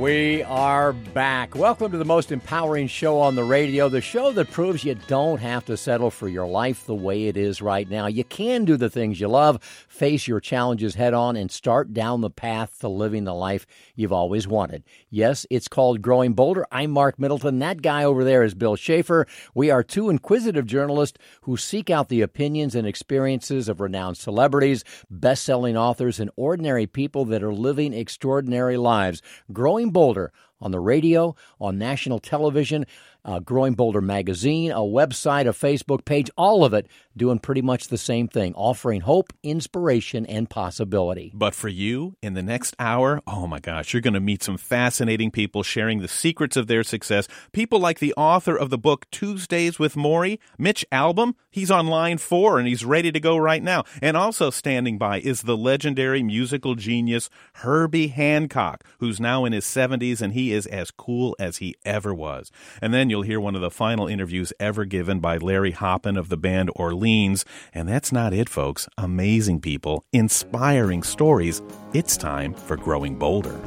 We are back. Welcome to the most empowering show on the radio, the show that proves you don't have to settle for your life the way it is right now. You can do the things you love, face your challenges head on, and start down the path to living the life you've always wanted. Yes, it's called Growing Bolder. I'm Mark Middleton. That guy over there is Bill Schaefer. We are two inquisitive journalists who seek out the opinions and experiences of renowned celebrities, best-selling authors, and ordinary people that are living extraordinary lives. Growing Bolder on the radio, on national television, Growing Bolder magazine, a website, a Facebook page, all of it doing pretty much the same thing, offering hope, inspiration, and possibility. But for you, in the next hour, oh my gosh, you're going to meet some fascinating people sharing the secrets of their success. People like the author of the book Tuesdays with Morrie, Mitch Albom. He's on line 4 and he's ready to go right now. And also standing by is the legendary musical genius Herbie Hancock, who's now in his 70s and he is as cool as he ever was. And then you'll hear one of the final interviews ever given by Larry Hoppin of the band Orleans. And that's not it, folks. Amazing people, inspiring stories. It's time for Growing Bolder.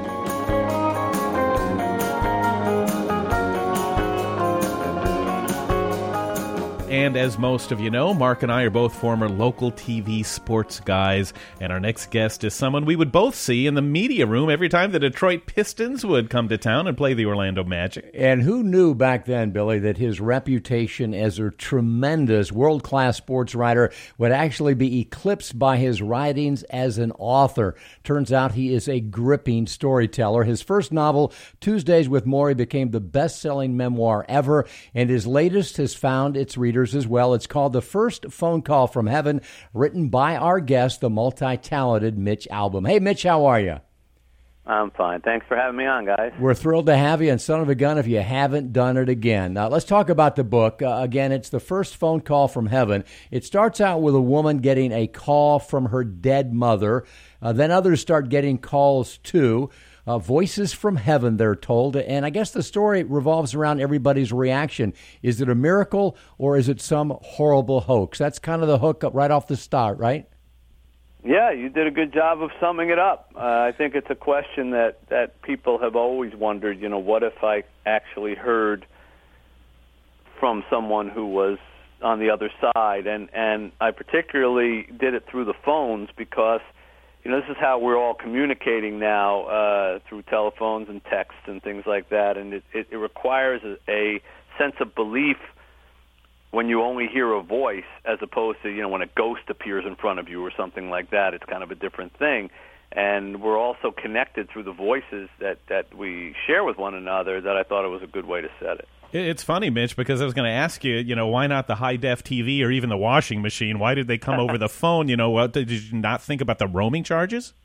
And as most of you know, Mark and I are both former local TV sports guys, and our next guest is someone we would both see in the media room every time the Detroit Pistons would come to town and play the Orlando Magic. And who knew back then, Billy, that his reputation as a tremendous world-class sports writer would actually be eclipsed by his writings as an author? Turns out he is a gripping storyteller. His first novel, Tuesdays with Morrie, became the best-selling memoir ever, and his latest has found its readers as well. It's called The First Phone Call from Heaven, written by our guest, the multi-talented Mitch Albom. Hey, Mitch, how are you? I'm fine. Thanks for having me on, guys. We're thrilled to have you, and son of a gun if you haven't done it again. Now, let's talk about the book. Again, it's The First Phone Call from Heaven. It starts out with a woman getting a call from her dead mother. Then others start getting calls, too. Voices from heaven, they're told. And I guess the story revolves around everybody's reaction. Is it a miracle or is it some horrible hoax? That's kind of the hook right off the start, right? Yeah, you did a good job of summing it up. I think it's a question that people have always wondered, what if I actually heard from someone who was on the other side? And I particularly did it through the phones because this is how we're all communicating now through telephones and texts and things like that, and it requires a sense of belief when you only hear a voice as opposed to, when a ghost appears in front of you or something like that. It's kind of a different thing. And we're also connected through the voices that we share with one another that I thought it was a good way to set it. It's funny, Mitch, because I was going to ask you, why not the high-def TV or even the washing machine? Why did they come over the phone? Did you not think about the roaming charges?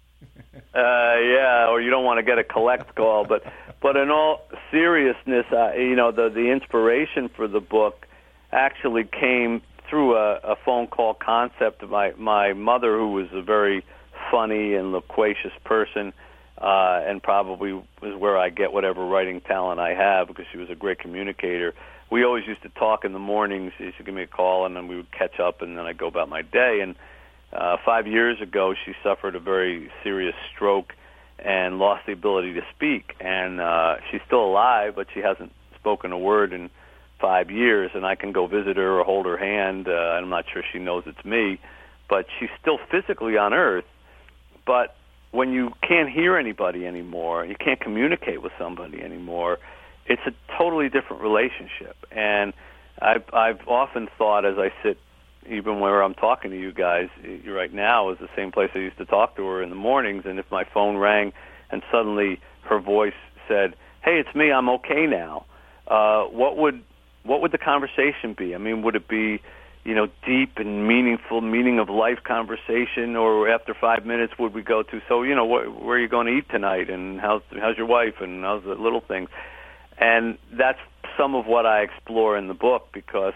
Yeah, or you don't want to get a collect call. But in all seriousness, the inspiration for the book actually came through a phone call concept. My mother, who was a very funny and loquacious person, and probably was where I get whatever writing talent I have because she was a great communicator. We always used to talk in the mornings. She used to give me a call, and then we would catch up, and then I'd go about my day. And 5 years ago, she suffered a very serious stroke and lost the ability to speak. And she's still alive, but she hasn't spoken a word in 5 years, and I can go visit her or hold her hand. I'm not sure she knows it's me, but she's still physically on Earth. But when you can't hear anybody anymore, you can't communicate with somebody anymore, it's a totally different relationship. And I've often thought, as I sit, even where I'm talking to you guys right now, is the same place I used to talk to her in the mornings. And if my phone rang and suddenly her voice said, "Hey, it's me. I'm okay now," what would the conversation be? I mean, would it be deep and meaningful, meaning of life conversation, or after 5 minutes would we go to, so, where are you going to eat tonight, and how's your wife, and how's the little things? And that's some of what I explore in the book because,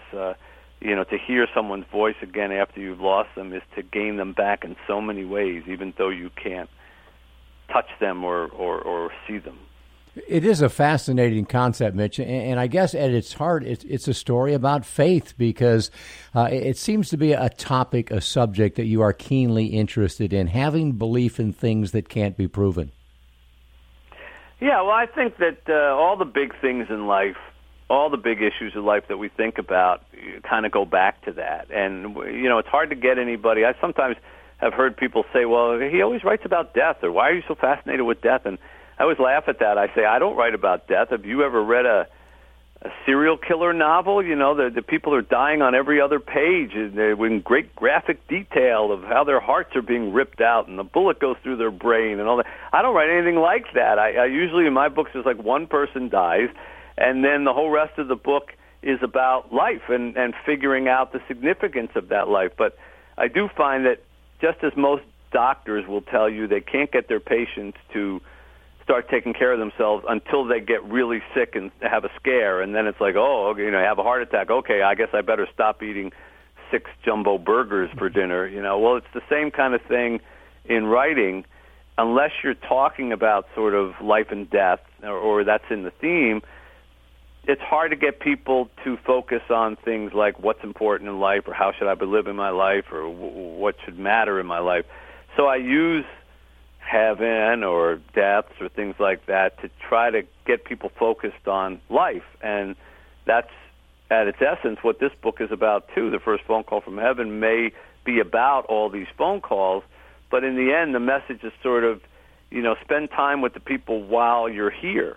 to hear someone's voice again after you've lost them is to gain them back in so many ways, even though you can't touch them or see them. It is a fascinating concept, Mitch, and I guess at its heart, it's a story about faith because it seems to be a topic, a subject that you are keenly interested in, having belief in things that can't be proven. Yeah, well, I think that all the big things in life, all the big issues of life that we think about kind of go back to that. And, it's hard to get anybody. I sometimes have heard people say, well, he always writes about death, or why are you so fascinated with death? And I always laugh at that. I say, I don't write about death. Have you ever read a serial killer novel? The people are dying on every other page, and they're in great graphic detail of how their hearts are being ripped out and the bullet goes through their brain and all that. I don't write anything like that. I usually, in my books, there's like one person dies, and then the whole rest of the book is about life and figuring out the significance of that life. But I do find that just as most doctors will tell you, they can't get their patients to start taking care of themselves until they get really sick and have a scare, and then it's like, have a heart attack. Okay, I guess I better stop eating 6 jumbo burgers for dinner. Well, it's the same kind of thing in writing. Unless you're talking about sort of life and death, or that's in the theme, it's hard to get people to focus on things like what's important in life, or how should I be living my life, or what should matter in my life. So I use heaven or deaths or things like that to try to get people focused on life. And that's, at its essence, what this book is about, too. The First Phone Call from Heaven may be about all these phone calls, but in the end, the message is sort of, spend time with the people while you're here,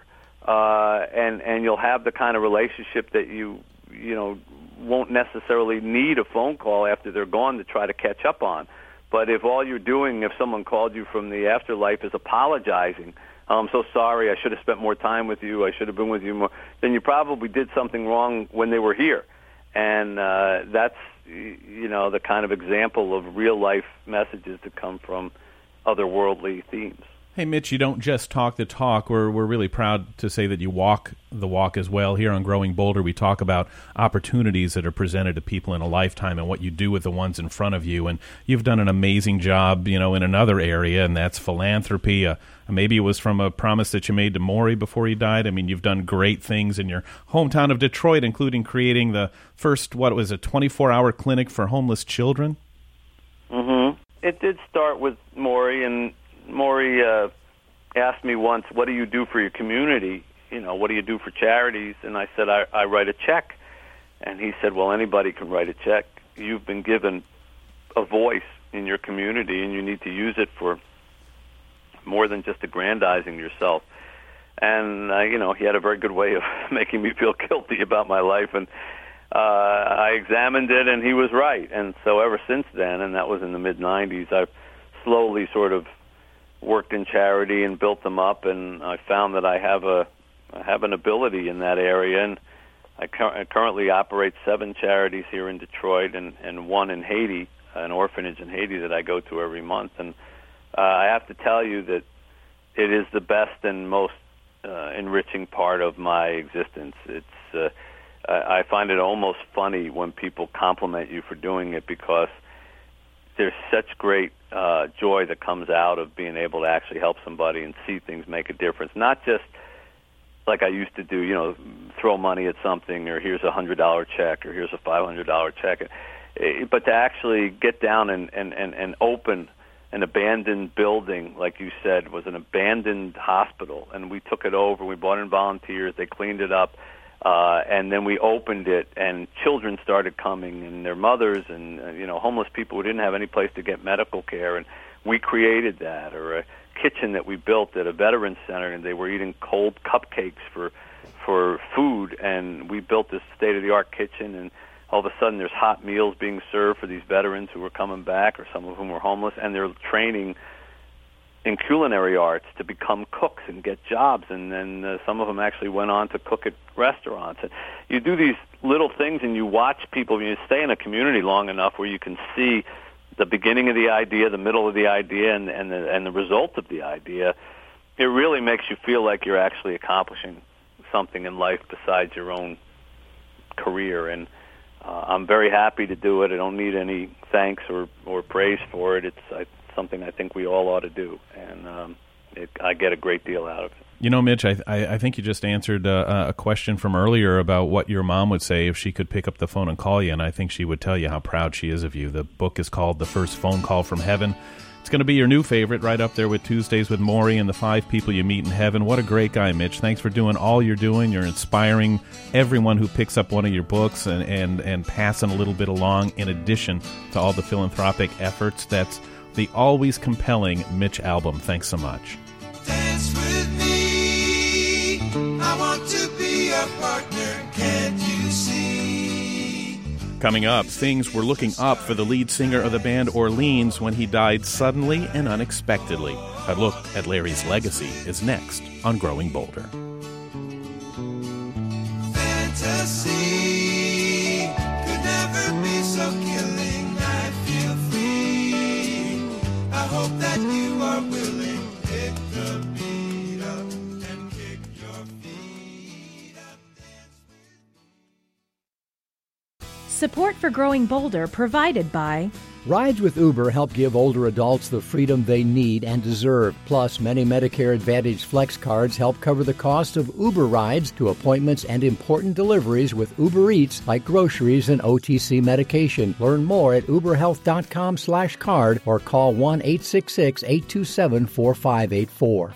and you'll have the kind of relationship that you won't necessarily need a phone call after they're gone to try to catch up on. But if all you're doing, if someone called you from the afterlife, is apologizing, I'm so sorry, I should have spent more time with you, I should have been with you more, then you probably did something wrong when they were here. And that's, the kind of example of real-life messages that come from otherworldly themes. Hey, Mitch, you don't just talk the talk. We're really proud to say that you walk the walk as well. Here on Growing Bolder, we talk about opportunities that are presented to people in a lifetime and what you do with the ones in front of you. And you've done an amazing job, in another area, and that's philanthropy. Maybe it was from a promise that you made to Maury before he died. I mean, you've done great things in your hometown of Detroit, including creating the first, a 24-hour clinic for homeless children. Mm-hmm. It did start with Maury, and Maury asked me once, what do you do for your community? What do you do for charities? And I said, I write a check. And he said, well, anybody can write a check. You've been given a voice in your community, and you need to use it for more than just aggrandizing yourself. And, he had a very good way of making me feel guilty about my life. And I examined it, and he was right. And so ever since then, and that was in the mid-'90s, I've slowly sort of worked in charity and built them up, and I found that I have an ability in that area. And I currently operate 7 charities here in Detroit and one in Haiti, an orphanage in Haiti that I go to every month. And I have to tell you that it is the best and most enriching part of my existence. It's I find it almost funny when people compliment you for doing it, because there's such great joy that comes out of being able to actually help somebody and see things make a difference. Not just like I used to do, throw money at something, or here's a $100 check, or here's a $500 check, but to actually get down and open an abandoned building, like you said, was an abandoned hospital, and we took it over. We brought in volunteers. They cleaned it up. And then we opened it, and children started coming, and their mothers, and homeless people who didn't have any place to get medical care, and we created that. Or a kitchen that we built at a veterans center, and they were eating cold cupcakes for food, and we built this state-of-the-art kitchen, and all of a sudden there's hot meals being served for these veterans who were coming back, or some of whom were homeless, and they're training in culinary arts to become cooks and get jobs, and then some of them actually went on to cook at restaurants. And you do these little things, and you watch people. You stay in a community long enough where you can see the beginning of the idea, the middle of the idea, and the result of the idea. It really makes you feel like you're actually accomplishing something in life besides your own career. And I'm very happy to do it. I don't need any thanks or praise for it. It's something I think we all ought to do, and I get a great deal out of it. Mitch, I think you just answered a question from earlier about what your mom would say if she could pick up the phone and call you, and I think she would tell you how proud she is of you. The book is called The First Phone Call from Heaven. It's going to be your new favorite, right up there with Tuesdays with Morrie and the 5 People You Meet in Heaven. What a great guy, Mitch. Thanks for doing all you're doing. You're inspiring everyone who picks up one of your books and passing a little bit along, in addition to all the philanthropic efforts. That's the always compelling Mitch Albom. Thanks so much. Dance with me. I want to be a partner. Can't you see? Coming up, things were looking up for the lead singer of the band Orleans when he died suddenly and unexpectedly. A look at Larry's legacy is next on Growing Bolder. Fantasy could never be so killing. I feel free. I hope that you are willing. Pick the beat up and kick your feet up. Support for Growing Bolder provided by Rides with Uber help give older adults the freedom they need and deserve. Plus, many Medicare Advantage Flex cards help cover the cost of Uber rides to appointments and important deliveries with Uber Eats, like groceries and OTC medication. Learn more at uberhealth.com/card or call 1-866-827-4584.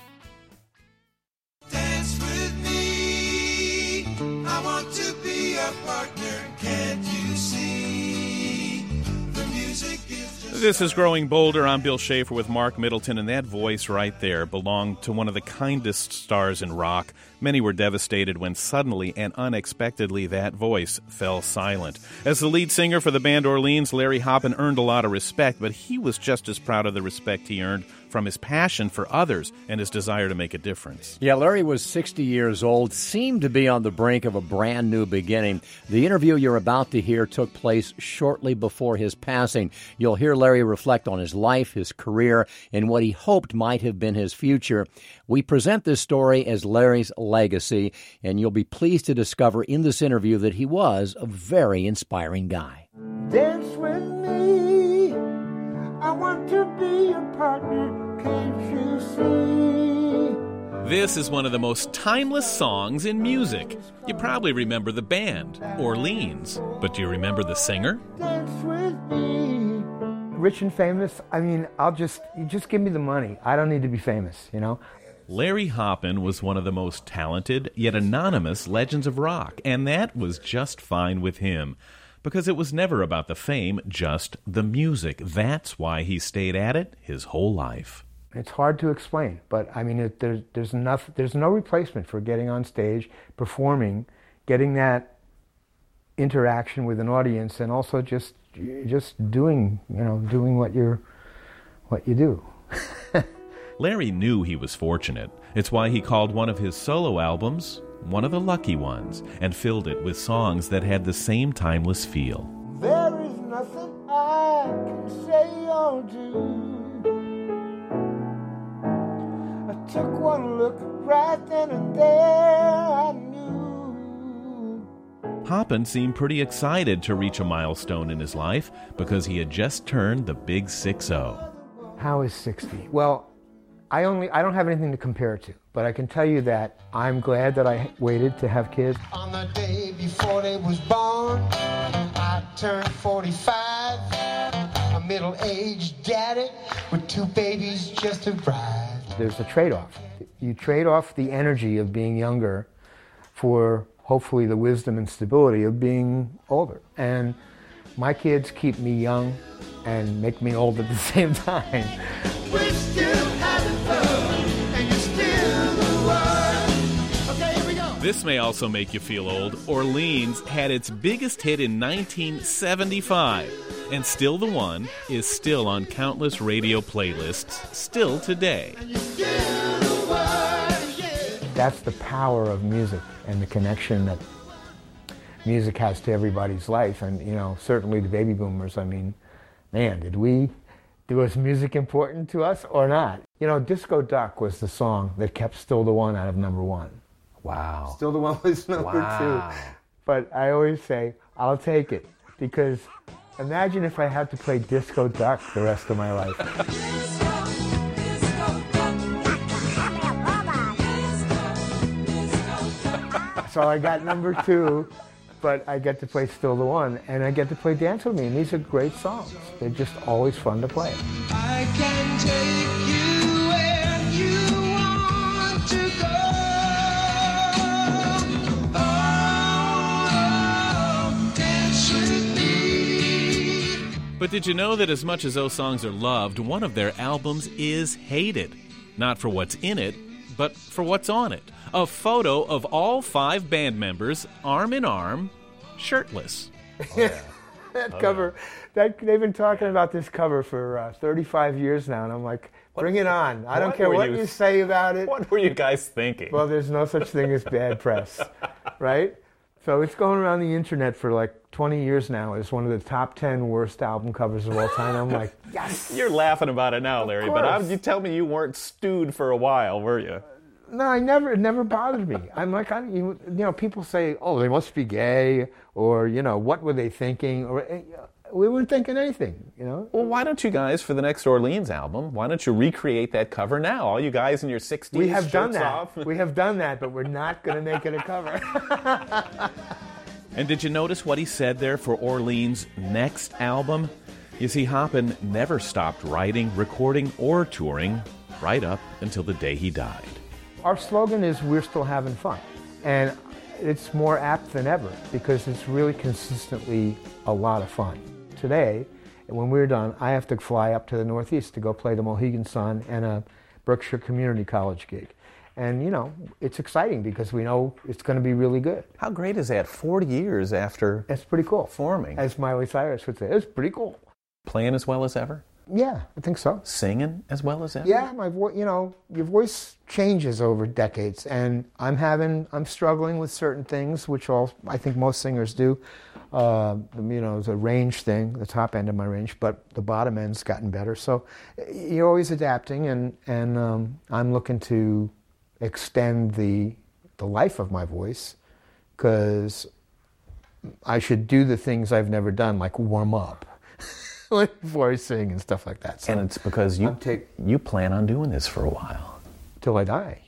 Dance with me. I want to be a partner. Can't you see? The music is just... This is Growing Bolder. I'm Bill Schaefer with Mark Middleton, and that voice right there belonged to one of the kindest stars in rock. Many were devastated when suddenly and unexpectedly that voice fell silent. As the lead singer for the band Orleans, Larry Hoppen earned a lot of respect, but he was just as proud of the respect he earned from his passion for others and his desire to make a difference. Yeah, Larry was 60 years old, seemed to be on the brink of a brand new beginning. The interview you're about to hear took place shortly before his passing. You'll hear Larry reflect on his life, his career, and what he hoped might have been his future. We present this story as Larry's legacy, and you'll be pleased to discover in this interview that he was a very inspiring guy. Dance with me. I want to be a partner. Can't you see? This is one of the most timeless songs in music. You probably remember the band, Orleans, but do you remember the singer? Dance with me. Rich and famous, I mean, you just give me the money. I don't need to be famous, you know? Larry Hoppen was one of the most talented, yet anonymous legends of rock, and that was just fine with him, because it was never about the fame, just the music. That's why he stayed at it his whole life. It's hard to explain, but I mean, there's no replacement for getting on stage, performing, getting that interaction with an audience, and also just doing what you do. Larry knew he was fortunate. It's why he called one of his solo albums one of the lucky ones, and filled it with songs that had the same timeless feel. There is nothing I can say or do. I took one look right then and there, I knew. Hoppen seemed pretty excited to reach a milestone in his life because he had just turned the big 6-0. How is 60? Well, I don't have anything to compare it to, but I can tell you that I'm glad that I waited to have kids. On the day before they was born, I turned 45, a middle-aged daddy with 2 babies just arrived. There's a trade-off. You trade off the energy of being younger for hopefully the wisdom and stability of being older. And my kids keep me young and make me old at the same time. We're still having fun, and you're still the one. Okay, here we go. This may also make you feel old. Orleans had its biggest hit in 1975, and Still the One is still on countless radio playlists, still today. And you're still the one, yeah. That's the power of music and the connection that music has to everybody's life. And, certainly the baby boomers, man, was music important to us or not? Disco Duck was the song that kept Still the One out of number 1. Wow. Still the One was number 2. But I always say, I'll take it, because imagine if I had to play Disco Duck the rest of my life. So I got number 2, but I get to play Still the One, and I get to play Dance With Me, and these are great songs. They're just always fun to play. I can take you where you want to go. Oh, dance with me. But did you know that as much as those songs are loved, one of their albums is hated? Not for what's in it, but for what's on it. A photo of all 5 band members, arm in arm, shirtless. That cover, they've been talking about this cover for 35 years now, and I'm like, bring it on. I don't care what you say about it. What were you guys thinking? Well, there's no such thing as bad press, right? So it's going around the internet for like 20 years now as one of the top 10 worst album covers of all time. I'm like, yes! You're laughing about it now, Larry, but you tell me you weren't stewed for a while, were you? No, it never bothered me. I'm like, people say, oh, they must be gay, or, what were they thinking? Or we weren't thinking anything, Well, why don't you guys, for the next Orleans album, why don't you recreate that cover now? All you guys in your 60s, we have done that. Off. We have done that, but we're not going to make it a cover. And did you notice what he said there for Orleans' next album? You see, Hoppen never stopped writing, recording, or touring right up until the day he died. Our slogan is, we're still having fun. And it's more apt than ever because it's really consistently a lot of fun. Today, when we're done, I have to fly up to the Northeast to go play the Mohegan Sun and a Berkshire Community College gig. And, it's exciting because we know it's going to be really good. How great is that, 40 years after That's pretty cool. Forming? As Miley Cyrus would say, it's pretty cool. Playing as well as ever? Yeah, I think so. Singing as well as ever? Yeah, my voice, your voice changes over decades, and I'm struggling with certain things, which I think most singers do. The range thing, the top end of my range, but the bottom end's gotten better. So you're always adapting, and I'm looking to extend the life of my voice, because I should do the things I've never done, like warm up. Before I sing and stuff like that. So and it's because you plan on doing this for a while. Till I die.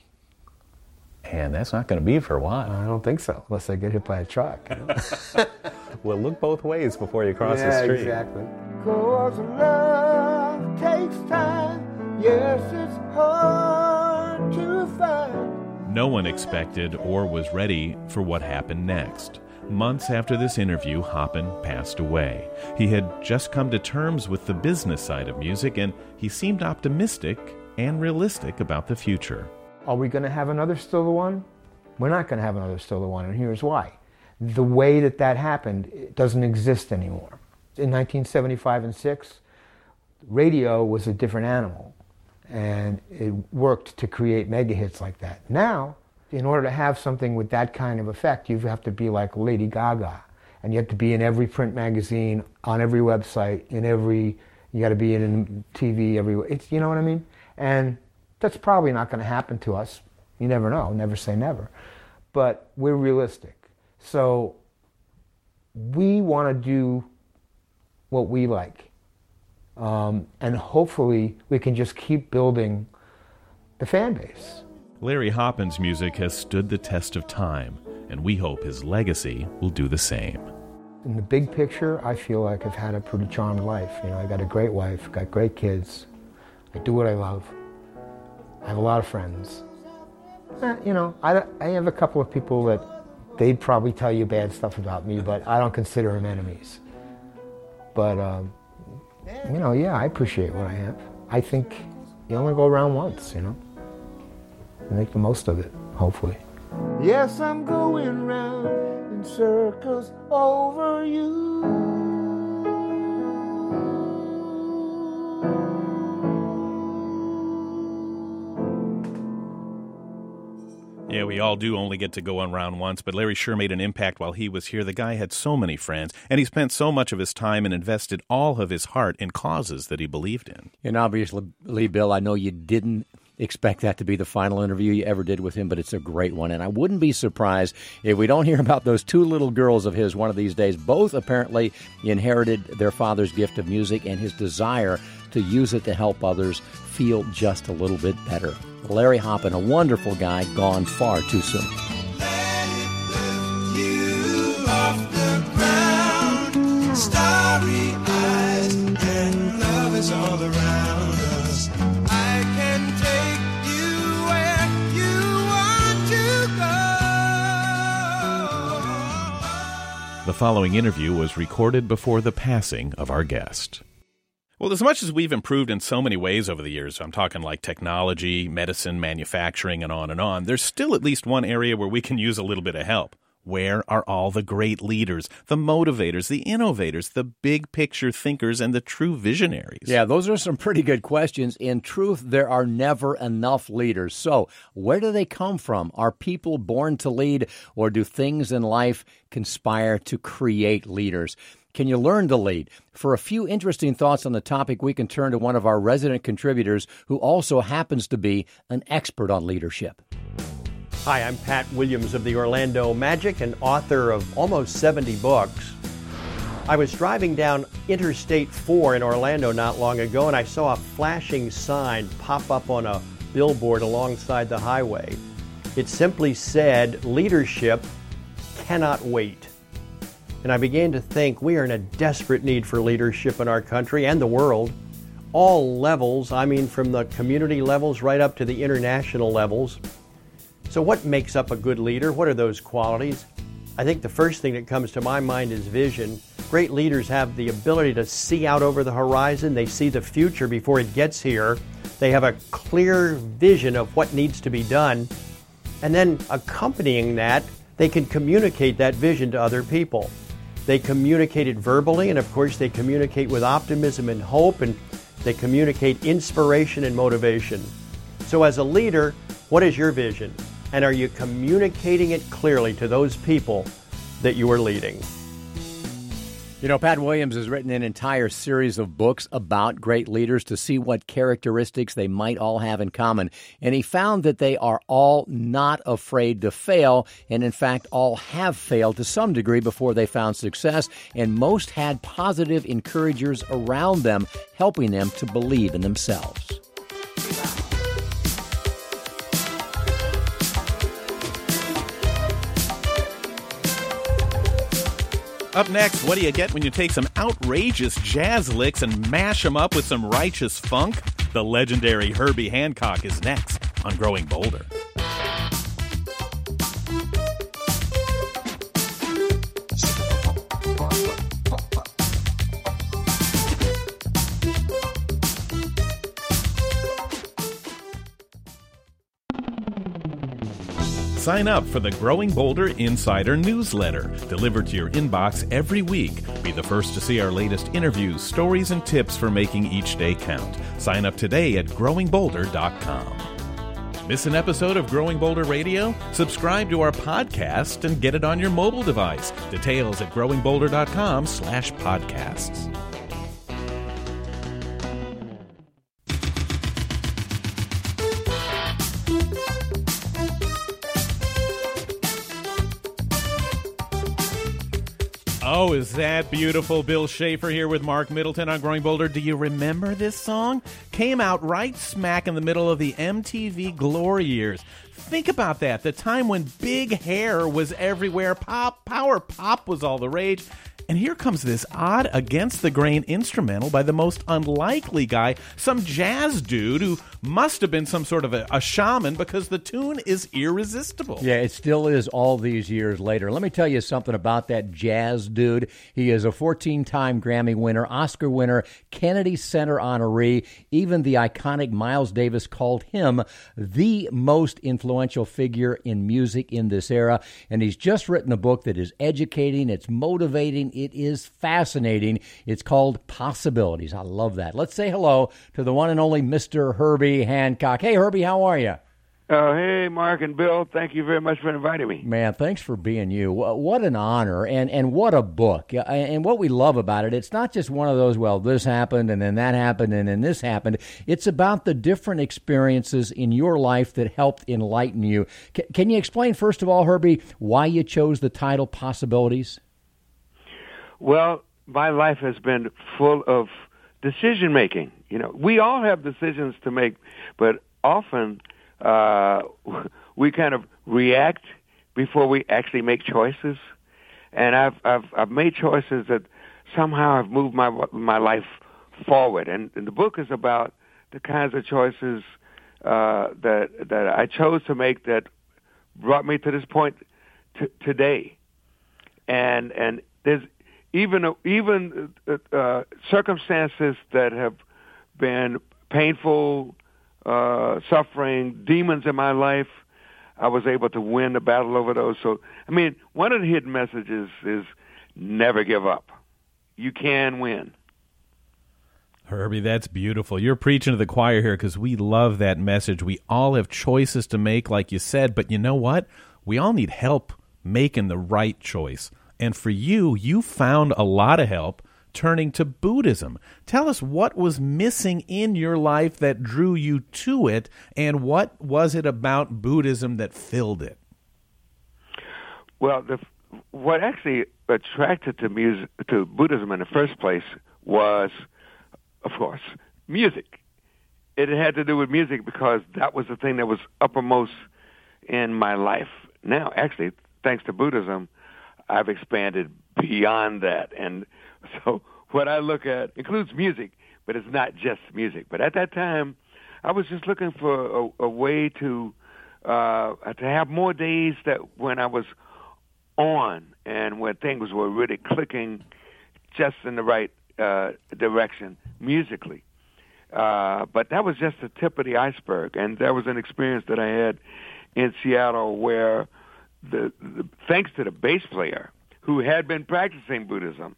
And that's not going to be for a while. I don't think so, unless I get hit by a truck. Well, look both ways before you cross the street. Yeah, exactly. 'Cause love takes time. Yes, it's hard to find. No one expected or was ready for what happened next. Months after this interview, Hoppen passed away. He had just come to terms with the business side of music, and he seemed optimistic and realistic about the future. Are we going to have another Still the One? We're not going to have another Still the One, and here's why. The way that happened, it doesn't exist anymore. In 1975 and 6, radio was a different animal, and it worked to create mega hits like that. Now, in order to have something with that kind of effect, you have to be like Lady Gaga, and you have to be in every print magazine, on every website, you got to be in TV everywhere. You know what I mean? And that's probably not going to happen to us. You never know. Never say never. But we're realistic. So we want to do what we like. And hopefully we can just keep building the fan base. Larry Hoppen's music has stood the test of time, and we hope his legacy will do the same. In the big picture, I feel like I've had a pretty charmed life. I got a great wife, got great kids. I do what I love. I have a lot of friends. I have a couple of people that they'd probably tell you bad stuff about me, but I don't consider them enemies. But, I appreciate what I have. I think you only go around once, Make the most of it, hopefully. Yes, I'm going round in circles over you. Yeah, we all do only get to go around once, but Larry sure made an impact while he was here. The guy had so many friends, and he spent so much of his time and invested all of his heart in causes that he believed in. And obviously, Bill, I know you didn't expect that to be the final interview you ever did with him, but it's a great one. And I wouldn't be surprised if we don't hear about those 2 little girls of his one of these days. Both apparently inherited their father's gift of music and his desire to use it to help others feel just a little bit better. Larry Hoppen, a wonderful guy, gone far too soon. You off The following interview was recorded before the passing of our guest. Well, as much as we've improved in so many ways over the years, I'm talking like technology, medicine, manufacturing, and on, there's still at least one area where we can use a little bit of help. Where are all the great leaders, the motivators, the innovators, the big picture thinkers, and the true visionaries? Yeah, those are some pretty good questions. In truth, there are never enough leaders. So where do they come from? Are people born to lead, or do things in life conspire to create leaders? Can you learn to lead? For a few interesting thoughts on the topic, we can turn to one of our resident contributors who also happens to be an expert on leadership. Hi, I'm Pat Williams of the Orlando Magic and author of almost 70 books. I was driving down Interstate 4 in Orlando not long ago, and I saw a flashing sign pop up on a billboard alongside the highway. It simply said, "Leadership cannot wait." And I began to think we are in a desperate need for leadership in our country and the world. All levels, I mean from the community levels right up to the international levels. So what makes up a good leader? What are those qualities? I think the first thing that comes to my mind is vision. Great leaders have the ability to see out over the horizon. They see the future before it gets here. They have a clear vision of what needs to be done. And then accompanying that, they can communicate that vision to other people. They communicate it verbally, and of course they communicate with optimism and hope, and they communicate inspiration and motivation. So as a leader, what is your vision? And are you communicating it clearly to those people that you are leading? You know, Pat Williams has written an entire series of books about great leaders to see what characteristics they might all have in common. And he found that they are all not afraid to fail, and in fact, all have failed to some degree before they found success, and most had positive encouragers around them, helping them to believe in themselves. Up next, what do you get when you take some outrageous jazz licks and mash them up with some righteous funk? The legendary Herbie Hancock is next on Growing Bolder. Sign up for the Growing Bolder Insider newsletter, delivered to your inbox every week. Be the first to see our latest interviews, stories, and tips for making each day count. Sign up today at growingbolder.com. Miss an episode of Growing Bolder Radio? Subscribe to our podcast and get it on your mobile device. Details at growingbolder.com/podcasts. Oh, is that beautiful? Bill Schaefer here with Mark Middleton on Growing Bolder. Do you remember this song? Came out right smack in the middle of the MTV glory years. Think about that, the time when big hair was everywhere, power pop was all the rage. And here comes this odd, against-the-grain instrumental by the most unlikely guy, some jazz dude who must have been some sort of a shaman, because the tune is irresistible. Yeah, it still is all these years later. Let me tell you something about that jazz dude. He is a 14-time Grammy winner, Oscar winner, Kennedy Center honoree. Even the iconic Miles Davis called him the most influential figure in music in this era. And he's just written a book that is educating, it's motivating, it is fascinating. It's called Possibilities. I love that. Let's say hello to the one and only Mr. Herbie Hancock. Hey, Herbie, how are you? Hey, Mark and Bill. Thank you very much for inviting me. Man, thanks for being you. What an honor, and what a book. And what we love about it, it's not just one of those, well, this happened, and then that happened, and then this happened. It's about the different experiences in your life that helped enlighten you. Can you explain, first of all, Herbie, why you chose the title Possibilities? Well, my life has been full of decision-making. You know, we all have decisions to make, but often we kind of react before we actually make choices. And I've made choices that somehow have moved my life forward. And the book is about the kinds of choices that I chose to make that brought me to this point today. And there's even circumstances that have been painful, suffering, demons in my life. I was able to win the battle over those. So, I mean, one of the hidden messages is never give up. You can win. Herbie, that's beautiful. You're preaching to the choir here because we love that message. We all have choices to make, like you said, but you know what? We all need help making the right choice. And for you, you found a lot of help turning to Buddhism. Tell us what was missing in your life that drew you to it, and what was it about Buddhism that filled it? Well, what actually attracted to Buddhism in the first place was, of course, music. It had to do with music because that was the thing that was uppermost in my life. Now, actually, thanks to Buddhism, I've expanded beyond that. And so what I look at includes music, but it's not just music. But at that time, I was just looking for a way to have more days that when I was on and when things were really clicking just in the right direction musically. But that was just the tip of the iceberg. And that was an experience that I had in Seattle where thanks to the bass player who had been practicing Buddhism,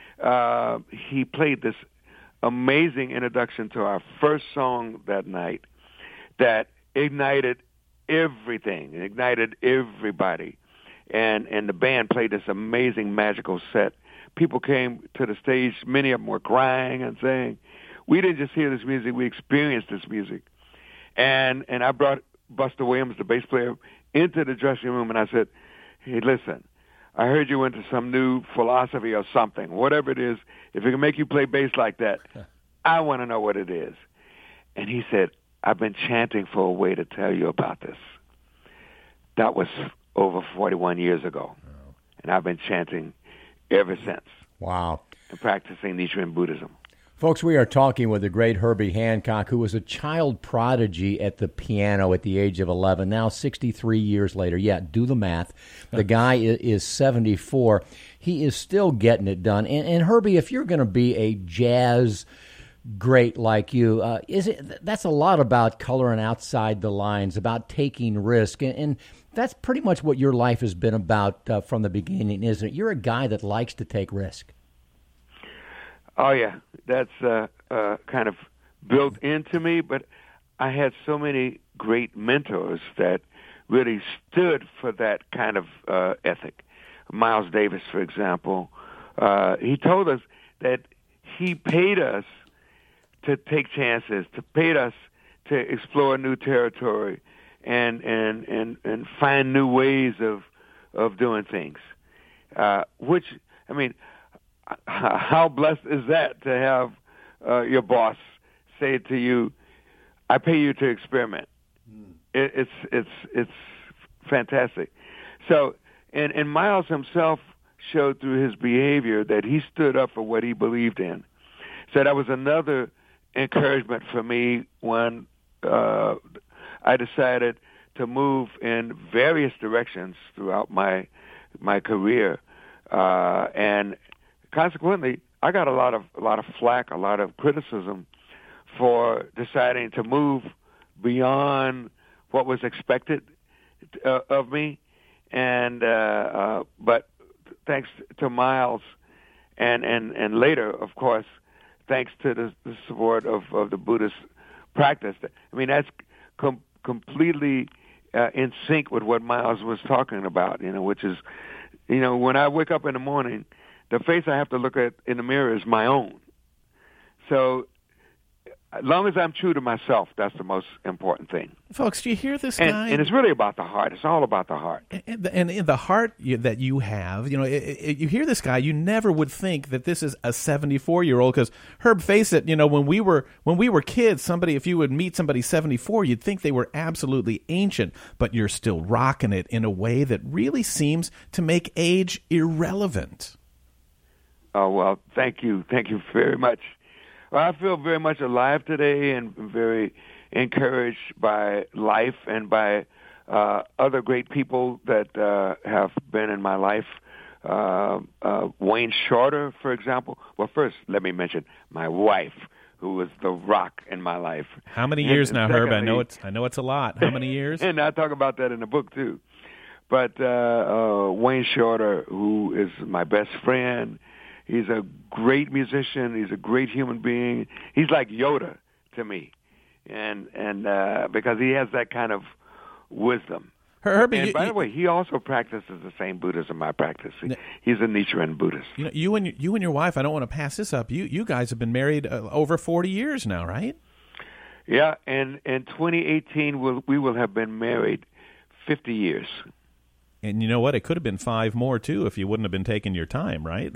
he played this amazing introduction to our first song that night that ignited everything, ignited everybody. And the band played this amazing magical set. People came to the stage, many of them were crying and saying, we didn't just hear this music, we experienced this music. And I brought Buster Williams, the bass player, into the dressing room, and I said, hey, listen, I heard you into some new philosophy or something, whatever it is. If it can make you play bass like that, I want to know what it is. And he said, I've been chanting for a way to tell you about this. That was over 41 years ago, and I've been chanting ever since. Wow. And practicing Nichiren Buddhism. Folks, we are talking with the great Herbie Hancock, who was a child prodigy at the piano at the age of 11, now 63 years later. Yeah, do the math. The guy is 74. He is still getting it done. And Herbie, if you're going to be a jazz great like you, that's a lot about coloring outside the lines, about taking risk. And that's pretty much what your life has been about from the beginning, isn't it? You're a guy that likes to take risk. Oh, yeah. That's kind of built into me, but I had so many great mentors that really stood for that kind of ethic. Miles Davis, for example, he told us that he paid us to take chances, to paid us to explore new territory and find new ways of doing things, which, I mean, how blessed is that to have your boss say to you, I pay you to experiment. It's fantastic. So, and Miles himself showed through his behavior that he stood up for what he believed in. So that was another encouragement for me when I decided to move in various directions throughout my career, and consequently, I got a lot of flack, a lot of criticism for deciding to move beyond what was expected of me, and but thanks to Miles, and later, of course, thanks to the support of the Buddhist practice. I mean, that's completely in sync with what Miles was talking about. Which is, when I wake up in the morning, the face I have to look at in the mirror is my own. So as long as I'm true to myself, that's the most important thing. Folks, do you hear this guy? And it's really about the heart. It's all about the heart. And in the heart that you have, you hear this guy, you never would think that this is a 74-year-old. Because Herb, face it, when we were kids, if you would meet somebody 74, you'd think they were absolutely ancient. But you're still rocking it in a way that really seems to make age irrelevant. Oh, well, thank you. Thank you very much. Well, I feel very much alive today and very encouraged by life and by other great people that have been in my life Wayne Shorter, for example. Well, first, let me mention my wife, who was the rock in my life. How many years now, Herb? I know it's a lot. How many years? And I talk about that in the book too. But Wayne Shorter, who is my best friend, he's a great musician. He's a great human being. He's like Yoda to me, and because he has that kind of wisdom. Herbie, and by the way, he also practices the same Buddhism I practice. He's a Nichiren Buddhist. You and your wife, I don't want to pass this up. You guys have been married over 40 years now, right? Yeah, and in 2018 we will have been married 50 years. And you know what? It could have been 5 more too if you wouldn't have been taking your time, right?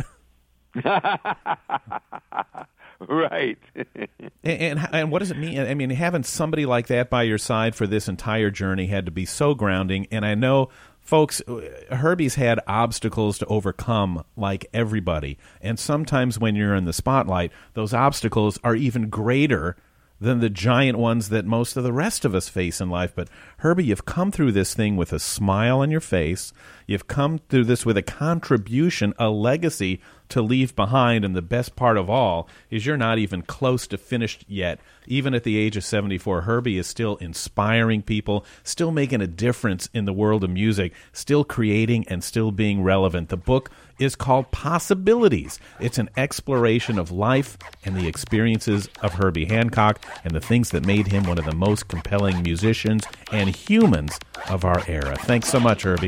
Right. and what does it mean? I mean, having somebody like that by your side for this entire journey had to be so grounding. And I know, folks, Herbie's had obstacles to overcome like everybody. And sometimes when you're in the spotlight, those obstacles are even greater than the giant ones that most of the rest of us face in life. But Herbie, you've come through this thing with a smile on your face. You've come through this with a contribution, a legacy to leave behind. And the best part of all is you're not even close to finished yet. Even at the age of 74, Herbie is still inspiring people, still making a difference in the world of music, still creating and still being relevant. The book is called Possibilities. It's an exploration of life and the experiences of Herbie Hancock and the things that made him one of the most compelling musicians and humans of our era. Thanks so much, Herbie.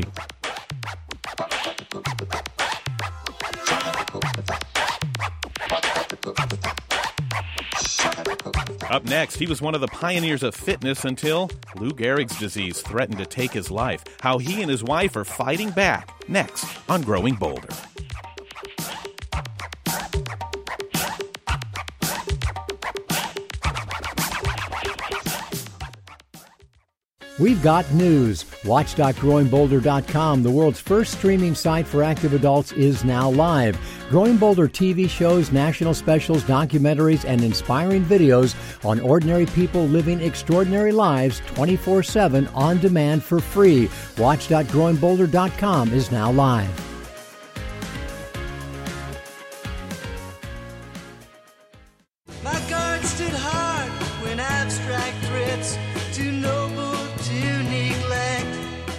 Up next, he was one of the pioneers of fitness until Lou Gehrig's disease threatened to take his life. How he and his wife are fighting back. Next on Growing Bolder. We've got news. Watch.growingbolder.com, the world's first streaming site for active adults, is now live. Growing Bolder TV shows, national specials, documentaries, and inspiring videos on ordinary people living extraordinary lives 24/7 on demand for free. Watch.growingbolder.com is now live. My guard stood hard when abstract threats too noble to neglect.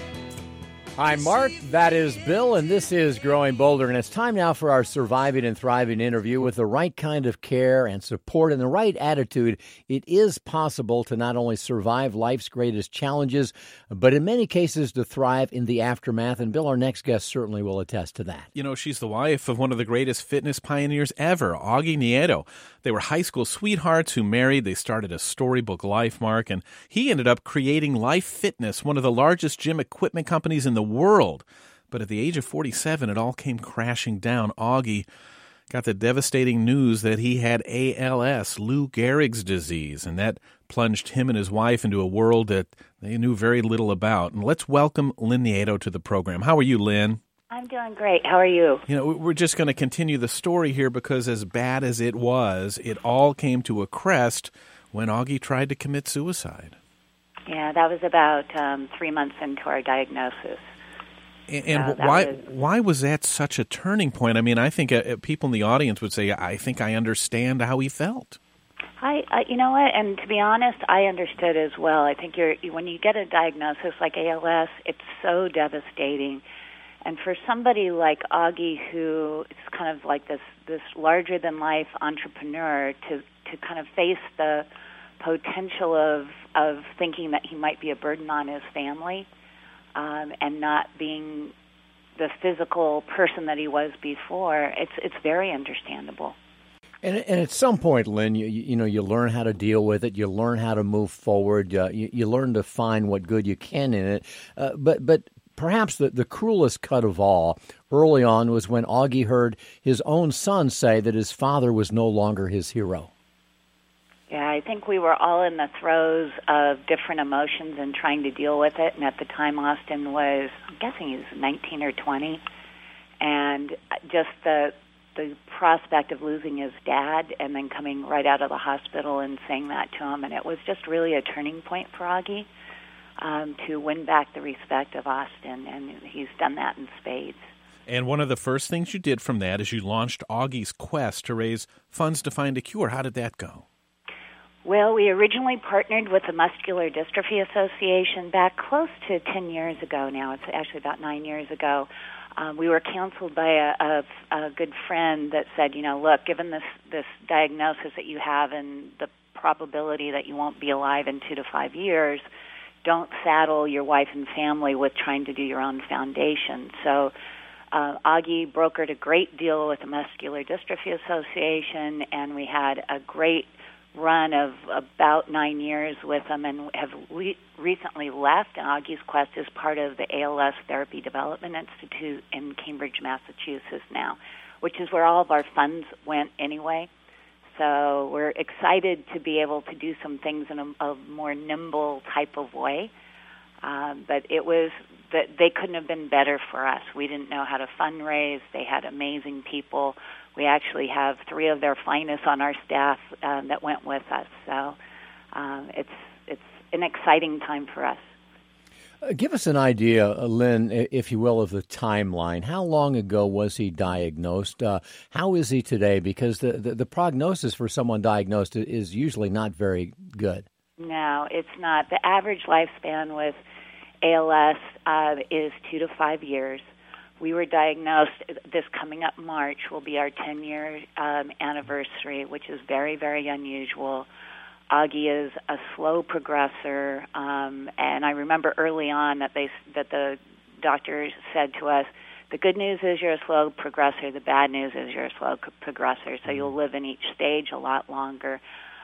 Hi, Mark. That is Bill, and this is Growing Bolder. And it's time now for our Surviving and Thriving interview. With the right kind of care and support and the right attitude, it is possible to not only survive life's greatest challenges, but in many cases to thrive in the aftermath. And Bill, our next guest, certainly will attest to that. You know, she's the wife of one of the greatest fitness pioneers ever, Augie Nieto. They were high school sweethearts who married. They started a storybook life, Mark, and he ended up creating Life Fitness, one of the largest gym equipment companies in the world. But at the age of 47, it all came crashing down. Augie got the devastating news that he had ALS, Lou Gehrig's disease, and that plunged him and his wife into a world that they knew very little about. And let's welcome Lynn Nieto to the program. How are you, Lynn? I'm doing great. How are you? You know, we're just going to continue the story here because as bad as it was, it all came to a crest when Augie tried to commit suicide. Yeah, that was about 3 months into our diagnosis. And why was that such a turning point? I mean, I think people in the audience would say, I think I understand how he felt. You know what? And to be honest, I understood as well. I think when you get a diagnosis like ALS, it's so devastating. And for somebody like Augie, who is kind of like this larger-than-life entrepreneur, to kind of face the potential of thinking that he might be a burden on his family, and not being the physical person that he was before, it's very understandable. And at some point, Lynn, you learn how to deal with it. You learn how to move forward. You learn to find what good you can in it. But perhaps the cruelest cut of all early on was when Augie heard his own son say that his father was no longer his hero. Yeah, I think we were all in the throes of different emotions and trying to deal with it. And at the time, Austin was, I'm guessing he was 19 or 20. And just the prospect of losing his dad and then coming right out of the hospital and saying that to him. And it was just really a turning point for Augie to win back the respect of Austin. And he's done that in spades. And one of the first things you did from that is you launched Augie's Quest to raise funds to find a cure. How did that go? Well, we originally partnered with the Muscular Dystrophy Association back close to 10 years ago now. It's actually about 9 years ago. We were counseled by a good friend that said, look, given this diagnosis that you have and the probability that you won't be alive in 2 to 5 years, don't saddle your wife and family with trying to do your own foundation. So Augie brokered a great deal with the Muscular Dystrophy Association, and we had a great run of about 9 years with them, and have recently left. And Augie's Quest is part of the ALS Therapy Development Institute in Cambridge, Massachusetts now, which is where all of our funds went anyway. So we're excited to be able to do some things in a more nimble type of way. But it was that they couldn't have been better for us. We didn't know how to fundraise. They had amazing people. We actually have 3 of their finest on our staff that went with us. So it's an exciting time for us. Give us an idea, Lynn, if you will, of the timeline. How long ago was he diagnosed? How is he today? Because the prognosis for someone diagnosed is usually not very good. No, it's not. The average lifespan with ALS is 2 to 5 years. We were diagnosed, this coming up March will be our 10-year anniversary, which is very, very unusual. Augie is a slow progressor, and I remember early on that the doctors said to us, the good news is you're a slow progressor, the bad news is you're a slow progressor, so you'll live in each stage a lot longer.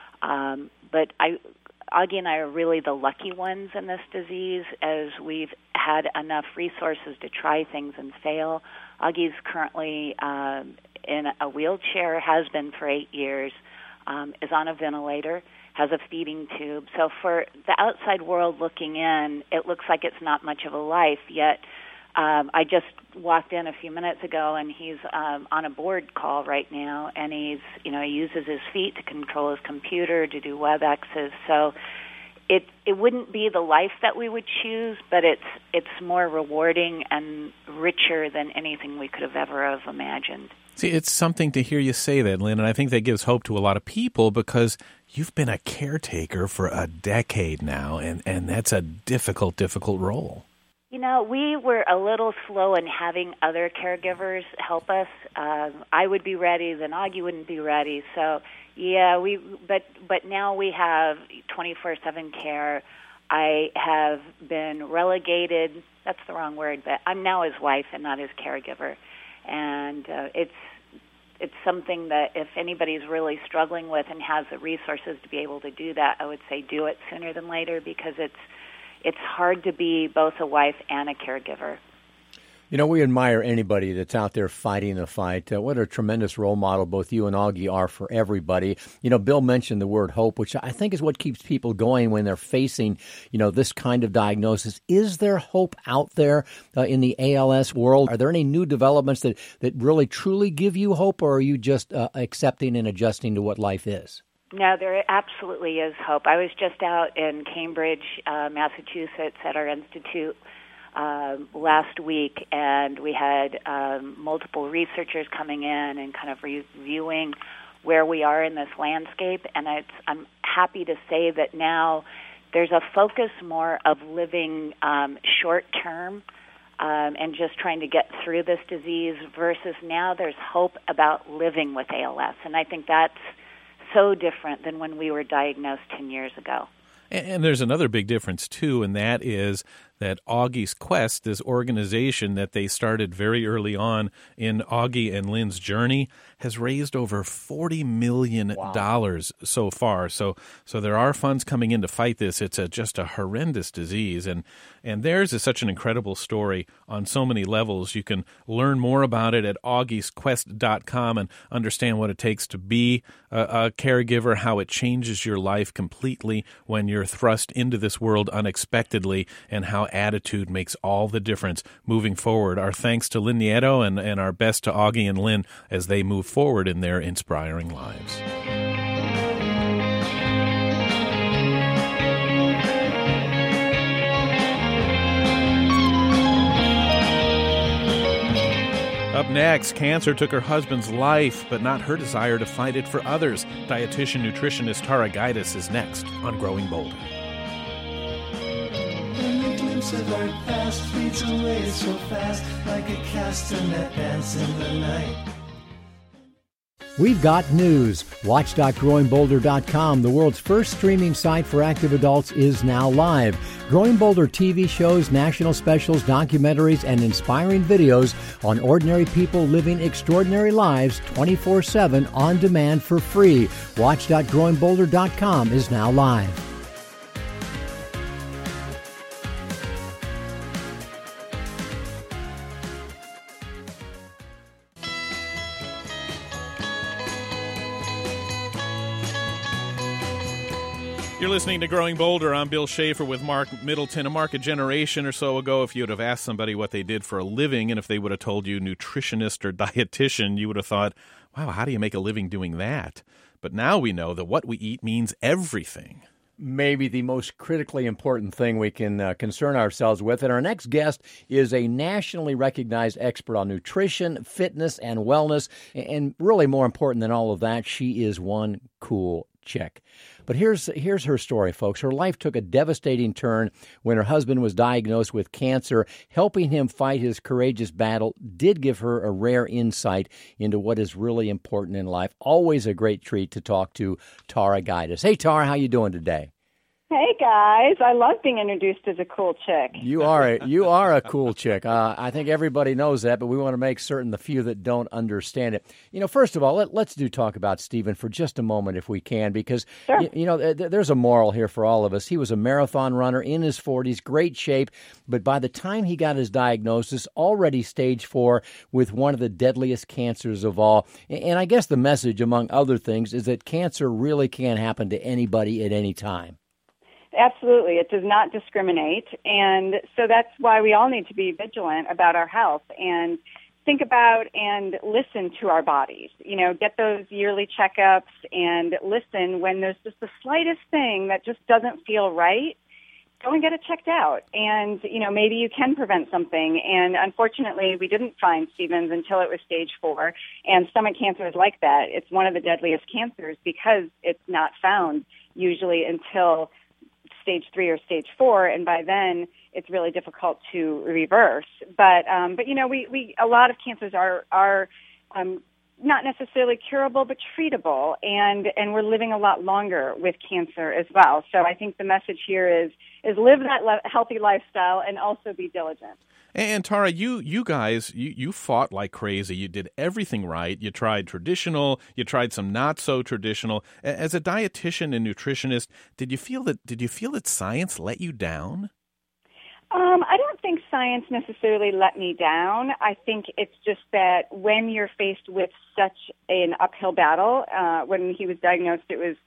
But Augie and I are really the lucky ones in this disease, as we've had enough resources to try things and fail. Augie's currently in a wheelchair, has been for 8 years, is on a ventilator, has a feeding tube. So for the outside world looking in, it looks like it's not much of a life, yet I just walked in a few minutes ago, and he's on a board call right now, and he uses his feet to control his computer, to do WebExes. So it wouldn't be the life that we would choose, but it's more rewarding and richer than anything we could have ever have imagined. See, it's something to hear you say that, Lynn, and I think that gives hope to a lot of people, because you've been a caretaker for a decade now, and that's a difficult role. We were a little slow in having other caregivers help us. I would be ready, then Augie wouldn't be ready. So, yeah, but now we have 24/7 care. I have been relegated. That's the wrong word, but I'm now his wife and not his caregiver. And it's something that if anybody's really struggling with and has the resources to be able to do that, I would say do it sooner than later, because it's hard to be both a wife and a caregiver. We admire anybody that's out there fighting the fight. What a tremendous role model both you and Augie are for everybody. Bill mentioned the word hope, which I think is what keeps people going when they're facing, this kind of diagnosis. Is there hope out there in the ALS world? Are there any new developments that really truly give you hope, or are you just accepting and adjusting to what life is? No, there absolutely is hope. I was just out in Cambridge, Massachusetts at our institute last week, and we had multiple researchers coming in and kind of reviewing where we are in this landscape. And I'm happy to say that now there's a focus more of living short-term and just trying to get through this disease, versus now there's hope about living with ALS. And I think that's so different than when we were diagnosed 10 years ago. And there's another big difference, too, and that is that Augie's Quest, this organization that they started very early on in Augie and Lynn's journey, has raised over $40 million so far. So there are funds coming in to fight this. It's just a horrendous disease. And theirs is such an incredible story on so many levels. You can learn more about it at augiesquest.com and understand what it takes to be a caregiver, how it changes your life completely when you're thrust into this world unexpectedly, and how attitude makes all the difference moving forward. Our thanks to Lynn Nieto and our best to Augie and Lynn as they move forward in their inspiring lives. next, cancer took her husband's life, but not her desire to fight it for others. Dietitian nutritionist Tara Gaitis is next on Growing Bolder. And the glimpse of our past fades away so fast, like a castanet dance in the night. We've got news. Watch.growingbolder.com, the world's first streaming site for active adults, is now live. Growing Bolder TV shows, national specials, documentaries, and inspiring videos on ordinary people living extraordinary lives 24/7 on demand for free. Watch.growingbolder.com is now live. You're listening to Growing Bolder. I'm Bill Schaefer with Mark Middleton. A generation or so ago, if you would have asked somebody what they did for a living, and if they would have told you nutritionist or dietitian, you would have thought, wow, how do you make a living doing that? But now we know that what we eat means everything. Maybe the most critically important thing we can concern ourselves with. And our next guest is a nationally recognized expert on nutrition, fitness, and wellness. And really more important than all of that, she is one cool chick. But here's her story, folks. Her life took a devastating turn when her husband was diagnosed with cancer. Helping him fight his courageous battle did give her a rare insight into what is really important in life. Always a great treat to talk to Tara Gaitis. Hey, Tara, how you doing today? Hey, guys. I love being introduced as a cool chick. You are a cool chick. I think everybody knows that, but we want to make certain the few that don't understand it. You know, first of all, let's talk about Stephen for just a moment if we can, because, sure. There's a moral here for all of us. He was a marathon runner in his 40s, great shape, but by the time he got his diagnosis, already stage 4 with one of the deadliest cancers of all. And I guess the message, among other things, is that cancer really can happen to anybody at any time. Absolutely. It does not discriminate. And so that's why we all need to be vigilant about our health and think about and listen to our bodies. You know, get those yearly checkups and listen when there's just the slightest thing that just doesn't feel right. Go and get it checked out. And, maybe you can prevent something. And unfortunately, we didn't find Stephen's until it was stage 4. And stomach cancer is like that. It's one of the deadliest cancers because it's not found usually until stage 3 or stage 4, and by then it's really difficult to reverse. But we a lot of cancers are not necessarily curable, but treatable, and we're living a lot longer with cancer as well. So I think the message here is live that healthy lifestyle and also be diligent. And Tara, you guys, you fought like crazy. You did everything right. You tried traditional. You tried some not so traditional. As a dietitian and nutritionist, did you feel that science let you down? I don't think science necessarily let me down. I think it's just that when you're faced with such an uphill battle, when he was diagnosed,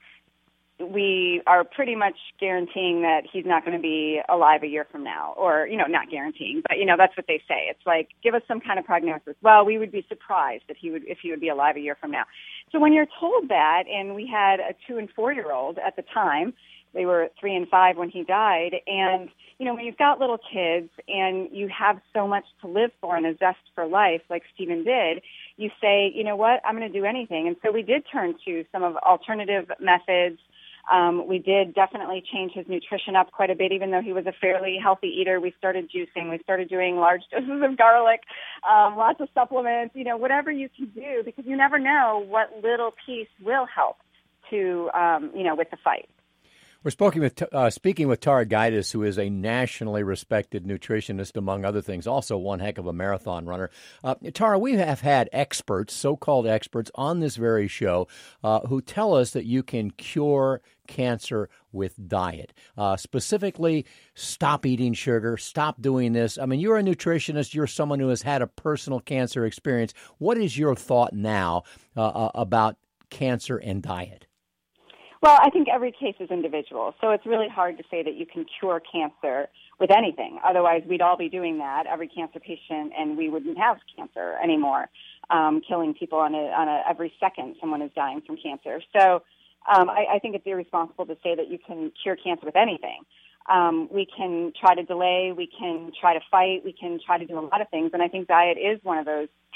we are pretty much guaranteeing that he's not going to be alive a year from now, or, not guaranteeing, but, that's what they say. It's like, give us some kind of prognosis. Well, we would be surprised if he would be alive a year from now. So when you're told that, and we had a 2- and 4-year-old at the time, they were 3 and 5 when he died, and, when you've got little kids and you have so much to live for and a zest for life, like Stephen did, you say, you know what, I'm going to do anything. And so we did turn to some of alternative methods. We did definitely change his nutrition up quite a bit, even though he was a fairly healthy eater. We started juicing. We started doing large doses of garlic, lots of supplements, whatever you can do, because you never know what little piece will help to, with the fight. We're speaking with Tara Gaitis, who is a nationally respected nutritionist, among other things, also one heck of a marathon runner. Tara, we have had experts, so-called experts, on this very show who tell us that you can cure cancer with diet. Specifically, stop eating sugar, stop doing this. I mean, you're a nutritionist. You're someone who has had a personal cancer experience. What is your thought now about cancer and diet? Well, I think every case is individual, so it's really hard to say that you can cure cancer with anything. Otherwise, we'd all be doing that, every cancer patient, and we wouldn't have cancer anymore, killing people on every second someone is dying from cancer. So I think it's irresponsible to say that you can cure cancer with anything. We can try to delay, we can try to fight, we can try to do a lot of things, and I think diet is one of those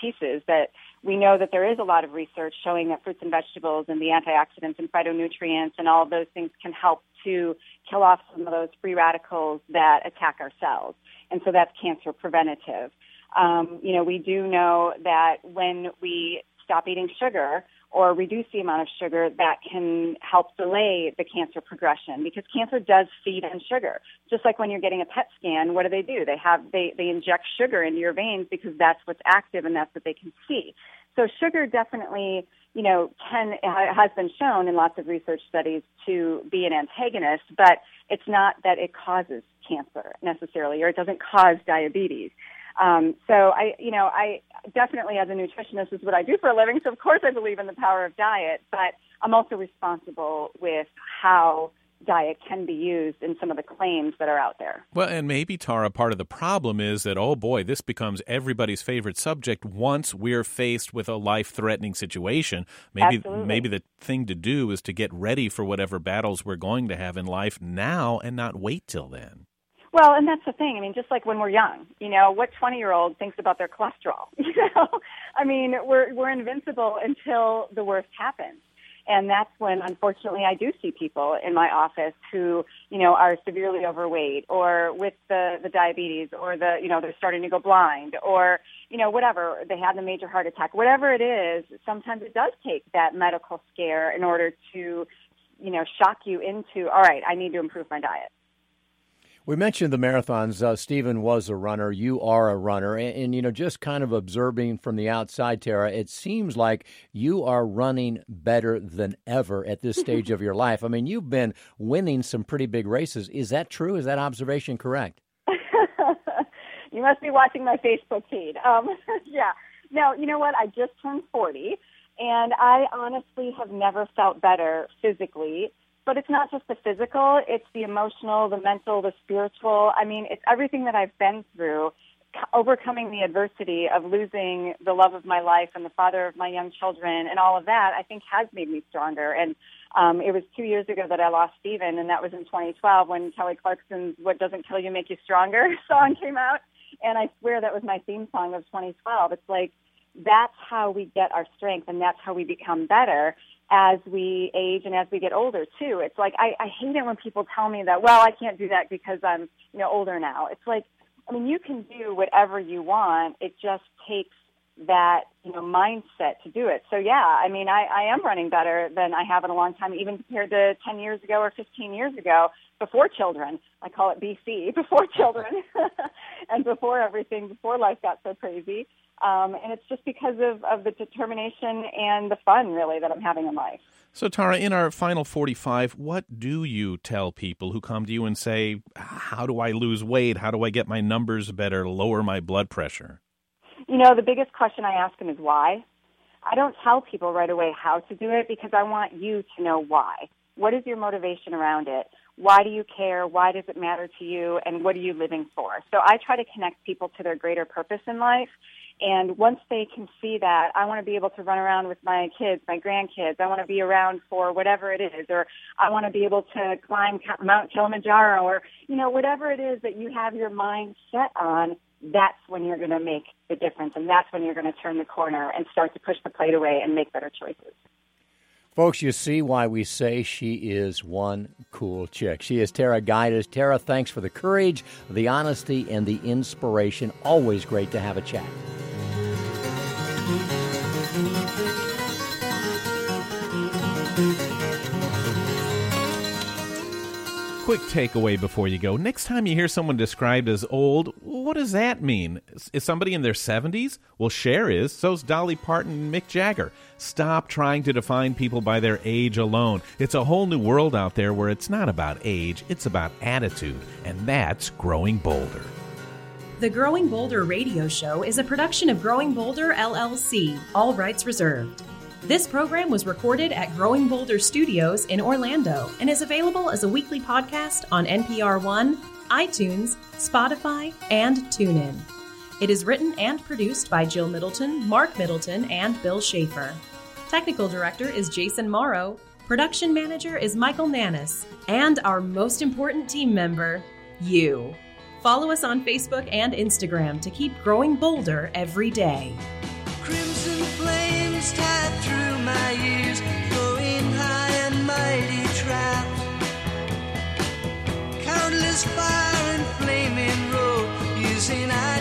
pieces that we know that there is a lot of research showing that fruits and vegetables and the antioxidants and phytonutrients and all of those things can help to kill off some of those free radicals that attack our cells. And so that's cancer preventative. We do know that when we stop eating sugar or reduce the amount of sugar, that can help delay the cancer progression, because cancer does feed on sugar. Just like when you're getting a PET scan, what do? They inject sugar into your veins because that's what's active and that's what they can see. So sugar definitely, has been shown in lots of research studies to be an antagonist, but it's not that it causes cancer necessarily, or it doesn't cause diabetes. So I definitely, as a nutritionist, this is what I do for a living. So of course I believe in the power of diet, but I'm also responsible with how diet can be used in some of the claims that are out there. Well, and maybe, Tara, part of the problem is that, oh boy, this becomes everybody's favorite subject once we're faced with a life-threatening situation. Maybe the thing to do is to get ready for whatever battles we're going to have in life now and not wait till then. Well, and that's the thing. I mean, just like when we're young, what 20-year-old thinks about their cholesterol? I mean, we're invincible until the worst happens. And that's when, unfortunately, I do see people in my office who, are severely overweight, or with the diabetes, or they're starting to go blind, or, whatever, they had a major heart attack. Whatever it is, sometimes it does take that medical scare in order to, shock you into, all right, I need to improve my diet. We mentioned the marathons. Stephen was a runner. You are a runner. And, just kind of observing from the outside, Tara, it seems like you are running better than ever at this stage of your life. I mean, you've been winning some pretty big races. Is that true? Is that observation correct? You must be watching my Facebook feed. Yeah. No, you know what? I just turned 40, and I honestly have never felt better physically. But it's not just the physical, it's the emotional, the mental, the spiritual. I mean, it's everything that I've been through, overcoming the adversity of losing the love of my life and the father of my young children and all of that, I think has made me stronger. And it was 2 years ago that I lost Stephen, and that was in 2012 when Kelly Clarkson's What Doesn't Kill You Make You Stronger song came out. And I swear that was my theme song of 2012. It's like, that's how we get our strength, and that's how we become better as we age and as we get older too. It's like, I hate it when people tell me that, well, I can't do that because I'm, older now. It's like, I mean, you can do whatever you want. It just takes that, mindset to do it. So yeah, I mean, I am running better than I have in a long time, even compared to 10 years ago or 15 years ago, before children. I call it BC, before children, and before everything, before life got so crazy. And it's just because of the determination and the fun, really, that I'm having in life. So, Tara, in our final 45, what do you tell people who come to you and say, how do I lose weight? How do I get my numbers better, lower my blood pressure? The biggest question I ask them is why. I don't tell people right away how to do it because I want you to know why. What is your motivation around it? Why do you care? Why does it matter to you? And what are you living for? So I try to connect people to their greater purpose in life. And once they can see that, I want to be able to run around with my kids, my grandkids. I want to be around for whatever it is, or I want to be able to climb Mount Kilimanjaro, or, whatever it is that you have your mind set on, that's when you're going to make the difference. And that's when you're going to turn the corner and start to push the plate away and make better choices. Folks, you see why we say she is one cool chick. She is Tara Guydas. Tara, thanks for the courage, the honesty, and the inspiration. Always great to have a chat. Quick takeaway before you go. Next time you hear someone described as old, what does that mean? Is somebody in their 70s? Well, Cher is. So's Dolly Parton and Mick Jagger. Stop trying to define people by their age alone. It's a whole new world out there where it's not about age, it's about attitude. And that's Growing Bolder. The Growing Bolder radio show is a production of Growing Bolder, LLC. All rights reserved. This program was recorded at Growing Bolder Studios in Orlando and is available as a weekly podcast on NPR One, iTunes, Spotify, and TuneIn. It is written and produced by Jill Middleton, Mark Middleton, and Bill Schaefer. Technical director is Jason Morrow. Production manager is Michael Nannis. And our most important team member, you. Follow us on Facebook and Instagram to keep growing bolder every day. chased high through my years, going high and mighty trapped. Countless fire and flaming road, using